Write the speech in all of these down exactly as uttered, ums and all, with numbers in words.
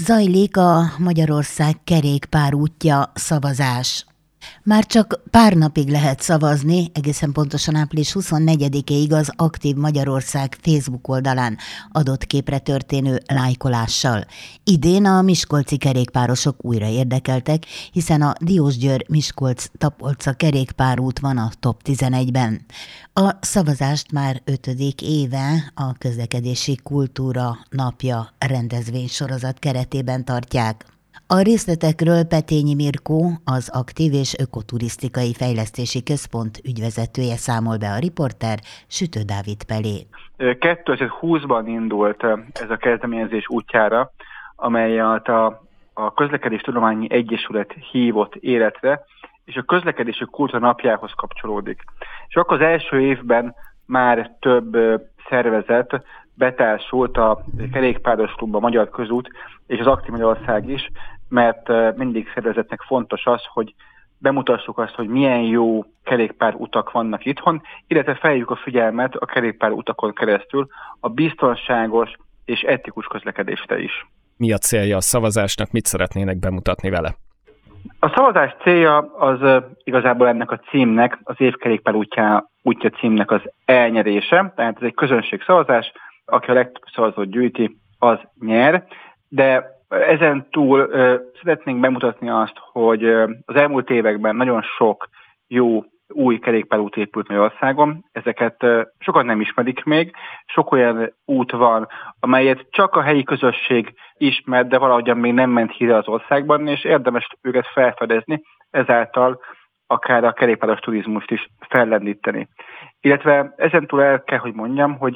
Zajlik a Magyarország kerékpárútja szavazás. Már csak pár napig lehet szavazni, egészen pontosan április huszonnegyedikéig az Aktív Magyarország Facebook oldalán adott képre történő lájkolással. Idén a miskolci kerékpárosok újra érdekeltek, hiszen a Diósgyőr-Miskolc-Tapolca kerékpárút van a top tizenegyben. A szavazást már ötödik éve a Közlekedési Kultúra Napja rendezvénysorozat keretében tartják. A részletekről Petényi Mirkó, az Aktív és Ökoturisztikai Fejlesztési Központ ügyvezetője számol be a riporter Sütő Dávid Pelé. kétezer-húszban indult ez a kezdeményezés útjára, amelyet a, a Közlekedéstudományi Egyesület hívott életre, és a Közlekedési Kultúra Napjához kapcsolódik. És akkor az első évben már több szervezet betársult a Kerékpáros Klub, a Magyar Közút és az Aktív Magyarország is, mert mindig szervezetnek fontos az, hogy bemutassuk azt, hogy milyen jó kerékpárutak vannak itthon, illetve felhívjuk a figyelmet a kerékpárutakon keresztül a biztonságos és etikus közlekedésre is. Mi a célja a szavazásnak, mit szeretnének bemutatni vele? A szavazás célja az igazából ennek a címnek, az év kerékpárútja útja címnek az elnyerése, tehát ez egy közönségszavazás, aki a legtöbb szavazót gyűjti, az nyer, de ezen túl uh, szeretnénk bemutatni azt, hogy uh, az elmúlt években nagyon sok jó új kerékpárút épült Magyarországon, ezeket uh, sokan nem ismerik még, sok olyan út van, amelyet csak a helyi közösség ismer, de valahogyan még nem ment híre az országban, és érdemes őket felfedezni, ezáltal akár a kerékpáros turizmust is fellendíteni. Illetve ezen túl el kell, hogy mondjam, hogy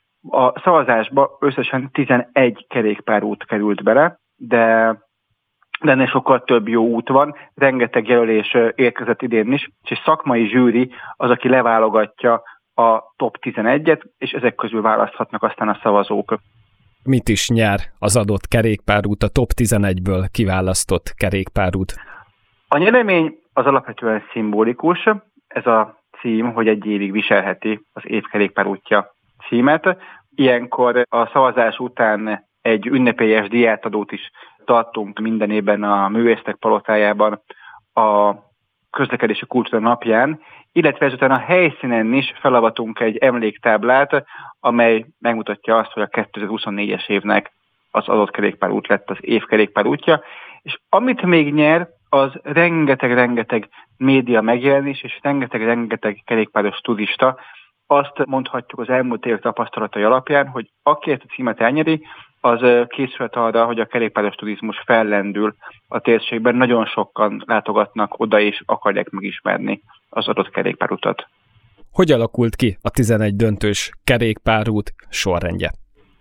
a szavazásba összesen tizenegy kerékpárút került bele, de, de ennél sokkal több jó út van, rengeteg jelölés érkezett idén is, és egy szakmai zsűri az, aki leválogatja a top tizenegyet, és ezek közül választhatnak aztán a szavazók. Mit is nyer az adott kerékpárút, a top tizenegyből kiválasztott kerékpárút? A nyeremény az alapvetően szimbolikus, ez a cím, hogy egy évig viselheti az év kerékpárútja címet. Ilyenkor a szavazás után egy ünnepélyes díjátadót is tartunk minden évben a Művészek Palotájában a Közlekedési Kultúra Napján, illetve ezután a helyszínen is felavatunk egy emléktáblát, amely megmutatja azt, hogy a kétezer-huszonnégyes évnek az adott kerékpárút lett az év kerékpárútja, és amit még nyer, az rengeteg-rengeteg média megjelenés, és rengeteg-rengeteg kerékpáros turista. Azt mondhatjuk az elmúlt évek tapasztalatai alapján, hogy aki ezt a címet elnyeri, az készült arra, hogy a kerékpáros turizmus fellendül a térségben. Nagyon sokan látogatnak oda, és akarják megismerni az adott kerékpárutat. Hogy alakult ki a tizenegy döntős kerékpárút sorrendje?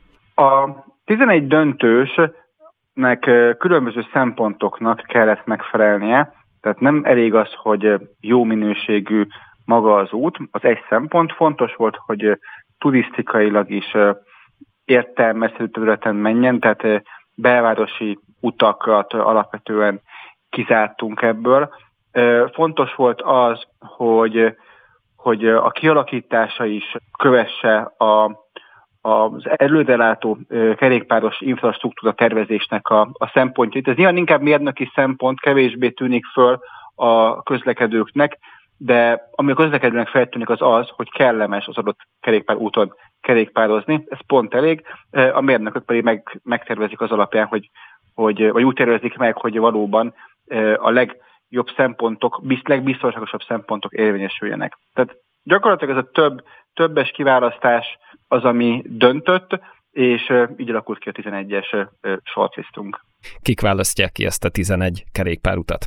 A tizenegy döntősnek különböző szempontoknak kellett megfelelnie, tehát nem elég az, hogy jó minőségű maga az út, az egy szempont. Fontos volt, hogy turisztikailag is értelmezhető területen menjen, tehát belvárosi utakat alapvetően kizártunk ebből. Fontos volt az, hogy, hogy a kialakítása is kövesse a, az előrelátó kerékpáros infrastruktúra tervezésnek a, a szempontjait. Ez nyilván inkább mérnöki szempont, kevésbé tűnik föl a közlekedőknek, de ami a közlekedőnek feltűnik az az, hogy kellemes az adott kerékpárúton kerékpározni, ez pont elég, a mérnökök pedig meg, megtervezik az alapján, hogy, hogy, vagy úgy tervezik meg, hogy valóban a legjobb szempontok, legbiztonságosabb szempontok érvényesüljenek. Tehát gyakorlatilag ez a több, többes kiválasztás az, ami döntött, és így alakult ki a tizenegyes shortlistunk. Kik választják ki ezt a tizenegy kerékpárutat?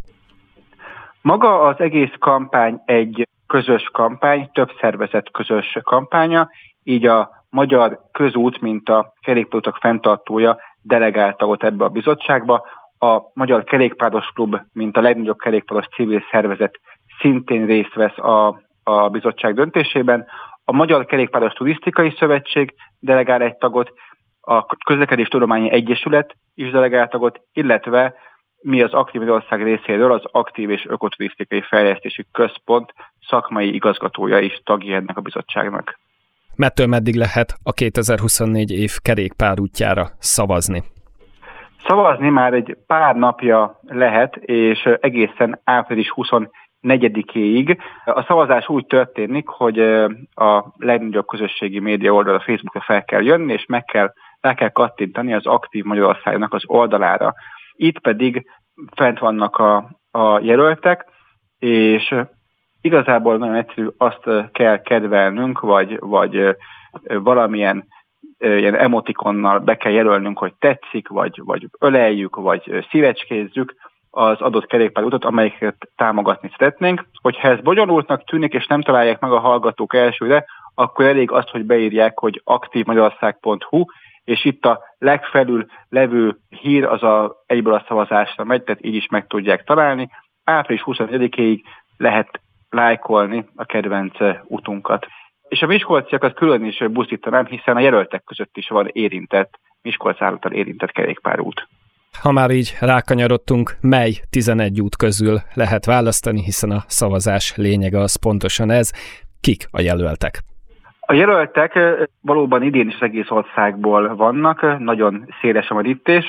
Maga az egész kampány egy közös kampány, több szervezet közös kampánya, így a Magyar Közút, mint a kerékpárutak fenntartója delegálta ott ebbe a bizottságba, a Magyar Kerékpáros Klub, mint a legnagyobb kerékpáros civil szervezet szintén részt vesz a, a bizottság döntésében, a Magyar Kerékpáros Turisztikai Szövetség delegál egy tagot, a Közlekedéstudományi Egyesület is delegál tagot, illetve mi az Aktív Magyarország részéről az Aktív és Ökoturisztikai Fejlesztési Központ szakmai igazgatója is tagja ennek a bizottságnak. Mettől meddig lehet a kétezer-huszonnégy év kerékpárútjára szavazni? Szavazni már egy pár napja lehet, és egészen április huszonnegyedikéig. A szavazás úgy történik, hogy a legnagyobb közösségi média oldal a Facebookra fel kell jönni, és meg kell, rá kell kattintani az Aktív Magyarországnak az oldalára. Itt pedig fent vannak a, a jelöltek, és igazából nagyon egyszerű, azt kell kedvelnünk, vagy, vagy valamilyen ilyen emotikonnal be kell jelölnünk, hogy tetszik, vagy, vagy öleljük, vagy szívecskézzük az adott kerékpárútot, amelyiket támogatni szeretnénk. Hogyha ez bonyolultnak tűnik, és nem találják meg a hallgatók elsőre, akkor elég azt, hogy beírják, hogy aktívmagyarország pont hu, és itt a legfelül levő hír az a, egyből a szavazásra megy, tehát így is meg tudják találni. április huszonegyedikéig lehet lájkolni a kedvenc utunkat. És a miskolciakat külön is buzdítanám, hiszen a jelöltek között is van érintett, Miskolc által érintett kerékpárút. Ha már így rákanyarodtunk, mely tizenegy út közül lehet választani, hiszen a szavazás lényege az pontosan ez. Kik a jelöltek? A jelöltek valóban idén is egész országból vannak, nagyon széles a merítés.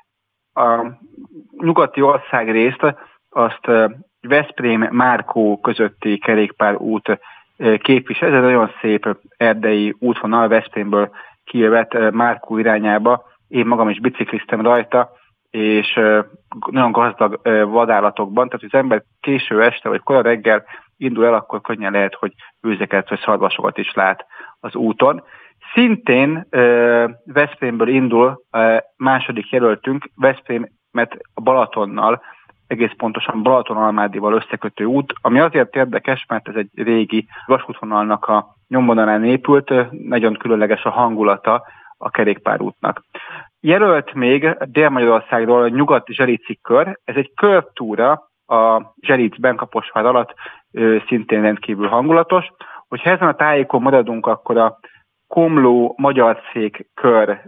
A nyugati országrészt azt Veszprém-Márkó közötti kerékpárút képvisel. Ez egy nagyon szép erdei útvonal, Veszprémből kijövet Márkó irányába. Én magam is bicikliztem rajta, és nagyon gazdag vadállatokban, tehát az ember késő este vagy kora reggel indul el, akkor könnyen lehet, hogy őzeket vagy szarvasokat is lát az úton. Szintén Veszprémből indul második jelöltünk, Veszprémet a Balatonnal, egész pontosan Balatonalmádival összekötő út, ami azért érdekes, mert ez egy régi vasútvonalnak a nyomvonalán épült, nagyon különleges a hangulata a kerékpárútnak. Jelölt még Dél-Magyarországról a Nyugat-Zserici kör, ez egy körtúra a Zseric-Benkaposvár alatt, szintén rendkívül hangulatos. Hogyha ezen a tájékon maradunk, akkor a Komló-Magyarszék kör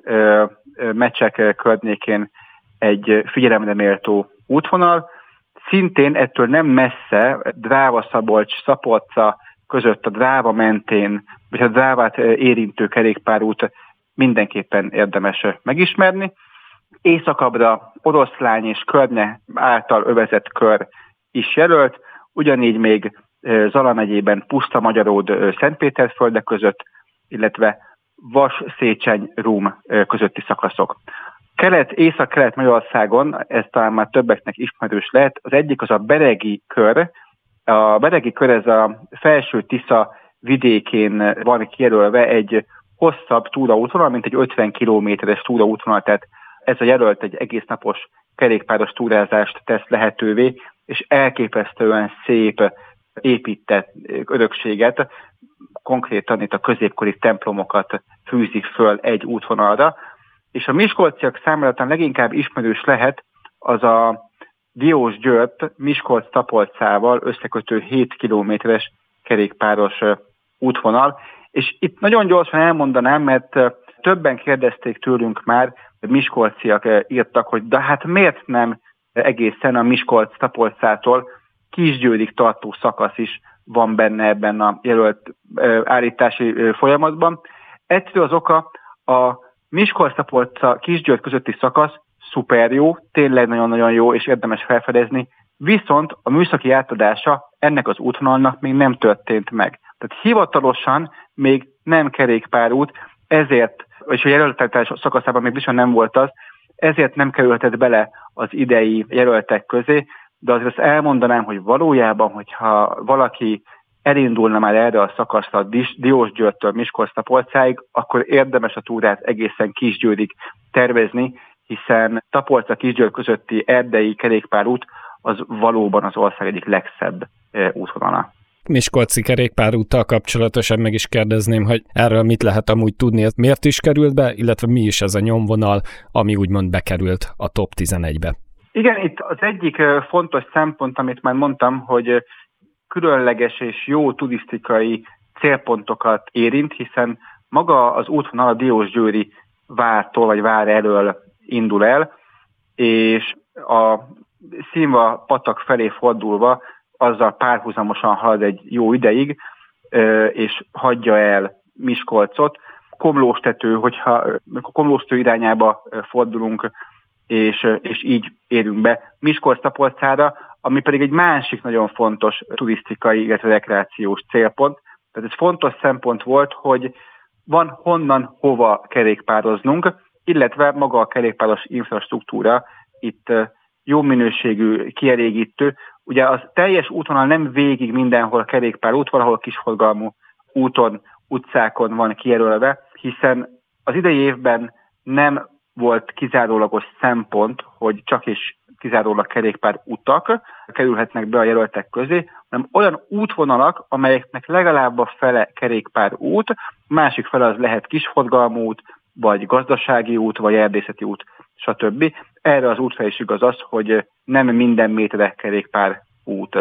Mecsek környékén egy figyelemre méltó útvonal. Szintén ettől nem messze Dráva-Szabolcs-Szaporca között a Dráva mentén, vagy a Drávát érintő kerékpárút mindenképpen érdemes megismerni. Északabbra Oroszlány és Körne által övezett kör is jelölt, ugyanígy még Zala megyében Puszta-Magyaród Szentpéterfölde között, illetve Vas-Szécseny-Róm közötti szakaszok. Kelet, észak-kelet Magyarországon, ez talán már többeknek ismerős lehet, az egyik az a Beregi kör. A Beregi kör ez a Felső Tisza vidékén van kijelölve egy hosszabb túraútvonal, mint egy ötven kilométeres túraútvonal, tehát ez a jelölt egy egész napos kerékpáros túrázást tesz lehetővé, és elképesztően szép épített örökséget, konkrétan itt a középkori templomokat fűzik föl egy útvonalra, és a miskolciak számára leginkább ismerős lehet az a Diósgyőrt Miskolc-Tapolcával összekötő hét kilométeres kerékpáros útvonal, és itt nagyon gyorsan elmondanám, mert többen kérdezték tőlünk már, miskolciak írtak, hogy de hát miért nem egészen a Miskolc-Tapolcától Kisgyőrig tartó szakasz is van benne ebben a jelölt állítási folyamatban. Egyszerű az oka, a Miskolc-Tapolca Kisgyőr közötti szakasz szuper jó, tényleg nagyon-nagyon jó és érdemes felfedezni, viszont a műszaki átadása ennek az útvonalnak még nem történt meg. Tehát hivatalosan még nem kerékpárút, ezért, és a jelöltetés szakaszában még bizony nem volt az, ezért nem kerülhetett bele az idei jelöltek közé, de azért azt elmondanám, hogy valójában, hogyha valaki elindulna már erre a szakaszra Diósgyőrtől Miskolc-Tapolcáig, akkor érdemes a túrát egészen Kisgyőrig tervezni, hiszen Tapolca-Kisgyőr közötti erdei kerékpárút az valóban az ország egyik legszebb útvonala. Miskolci kerékpárúttal kapcsolatosan meg is kérdezném, hogy erről mit lehet amúgy tudni, miért is került be, illetve mi is ez a nyomvonal, ami úgymond bekerült a top tizenegybe. Igen, itt az egyik fontos szempont, amit már mondtam, hogy különleges és jó turisztikai célpontokat érint, hiszen maga az útvonal a Diósgyőri vártól vagy vár elől indul el, és a Színva patak felé fordulva azzal párhuzamosan halad egy jó ideig, és hagyja el Miskolcot. Komlóstető, hogyha Komlóstető irányába fordulunk és, és így érünk be Miskolc-Tapolcára, ami pedig egy másik nagyon fontos turisztikai, illetve rekreációs célpont. Tehát ez fontos szempont volt, hogy van honnan hova kerékpároznunk, illetve maga a kerékpáros infrastruktúra itt jó minőségű, kielégítő. Ugye az teljes útvonal nem végig mindenhol kerékpárút, valahol kisforgalmú úton, utcákon van kijelölve, hiszen az idei évben nem volt kizárólagos szempont, hogy csak és kizárólag kerékpár utak kerülhetnek be a jelöltek közé, hanem olyan útvonalak, amelyeknek legalább a fele kerékpár út, másik fele az lehet kisforgalmú út, vagy gazdasági út, vagy erdészeti út, stb. Erre az útra is igaz az, hogy nem minden méterre kerékpár út.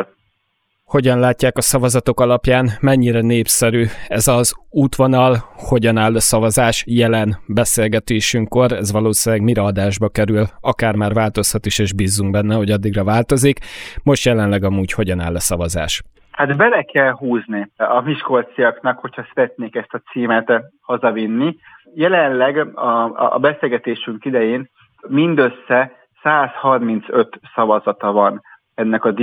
Hogyan látják a szavazatok alapján, mennyire népszerű ez az útvonal, hogyan áll a szavazás jelen beszélgetésünkkor, ez valószínűleg mire adásba kerül, akár már változhat is, és bízzunk benne, hogy addigra változik. Most jelenleg amúgy hogyan áll a szavazás? Hát bele kell húzni a miskolciaknak, hogyha szeretnék ezt a címet hazavinni. Jelenleg a, a beszélgetésünk idején mindössze száz harmincöt szavazata van ennek a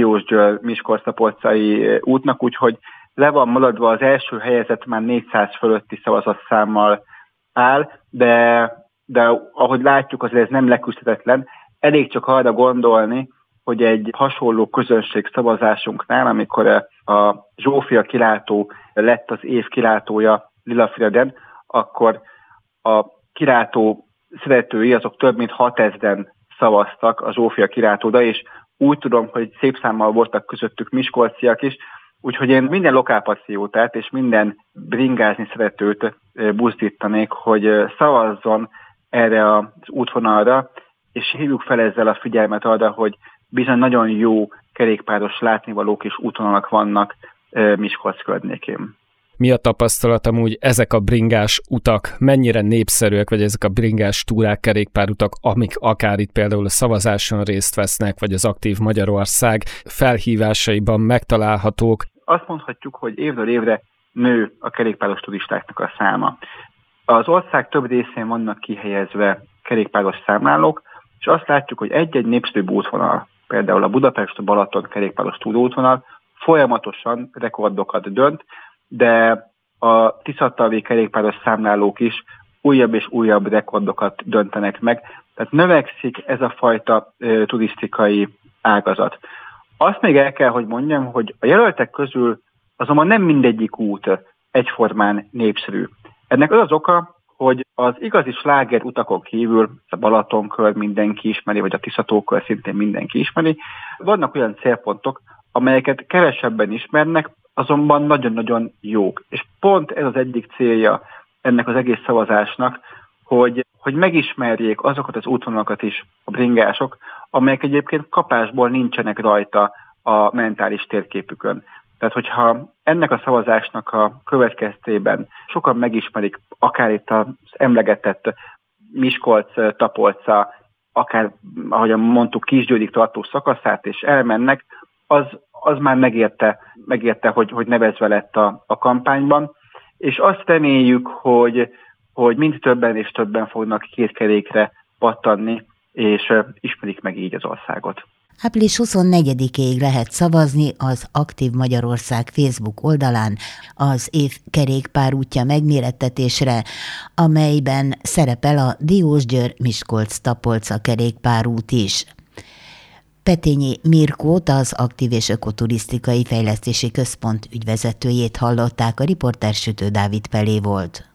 Diósgyőr-Miskolc-Tapolcai útnak, úgyhogy le van maradva, az első helyezett már négyszáz fölötti szavazatszámmal áll, de, de ahogy látjuk, azért ez nem leküzdhetetlen. Elég csak arra gondolni, hogy egy hasonló közönség szavazásunknál, amikor a Zsófia kilátó lett az év kilátója Lilafüreden, akkor a kilátó szeretői azok több mint hatezren szavaztak a Zsófia kilátóra, és úgy tudom, hogy szép számmal voltak közöttük miskolciak is, úgyhogy én minden lokálpatriótát és minden bringázni szeretőt buzdítanék, hogy szavazzon erre az útvonalra, és hívjuk fel ezzel a figyelmet arra, hogy bizony nagyon jó kerékpáros látnivalók és útvonalak vannak Miskolc környékén. Mi a tapasztalat amúgy, ezek a bringás utak mennyire népszerűek, vagy ezek a bringás túrák, kerékpárutak, amik akár itt például a szavazáson részt vesznek, vagy az Aktív Magyarország felhívásaiban megtalálhatók? Azt mondhatjuk, hogy évről évre nő a kerékpáros turistáknak a száma. Az ország több részén vannak kihelyezve kerékpáros számlálók, és azt látjuk, hogy egy-egy népszerűbb útvonal, például a Budapest-Balaton kerékpáros túróútvonal folyamatosan rekordokat dönt, de a Tiszatalvi kerékpáros számlálók is újabb és újabb rekordokat döntenek meg. Tehát növekszik ez a fajta e, turisztikai ágazat. Azt még el kell, hogy mondjam, hogy a jelöltek közül azonban nem mindegyik út egyformán népszerű. Ennek az az oka, hogy az igazi sláger utakon kívül, a Balatonkör mindenki ismeri, vagy a Tiszatókör szintén mindenki ismeri, vannak olyan célpontok, amelyeket kevesebben ismernek, azonban nagyon-nagyon jók. És pont ez az egyik célja ennek az egész szavazásnak, hogy, hogy megismerjék azokat az útvonalakat is a bringások, amelyek egyébként kapásból nincsenek rajta a mentális térképükön. Tehát, hogyha ennek a szavazásnak a következtében sokan megismerik, akár itt az emlegetett Miskolc-Tapolca, akár, ahogyan mondtuk, Kisgyőrig tartó szakaszát, és elmennek, az, az már megérte, megérte hogy, hogy nevezve lett a, a kampányban, és azt reméljük, hogy, hogy mind többen és többen fognak két kerékre pattanni, és ismerik meg így az országot. április huszonnegyedikéig lehet szavazni az Aktív Magyarország Facebook oldalán az év kerékpárútja megmérettetésre, amelyben szerepel a Diósgyőr-Miskolc-Tapolca kerékpárút is. Petényi Mirkót, az Aktív és Ökoturisztikai Fejlesztési Központ ügyvezetőjét hallották, a riporter Sütő Dávid Pelé volt.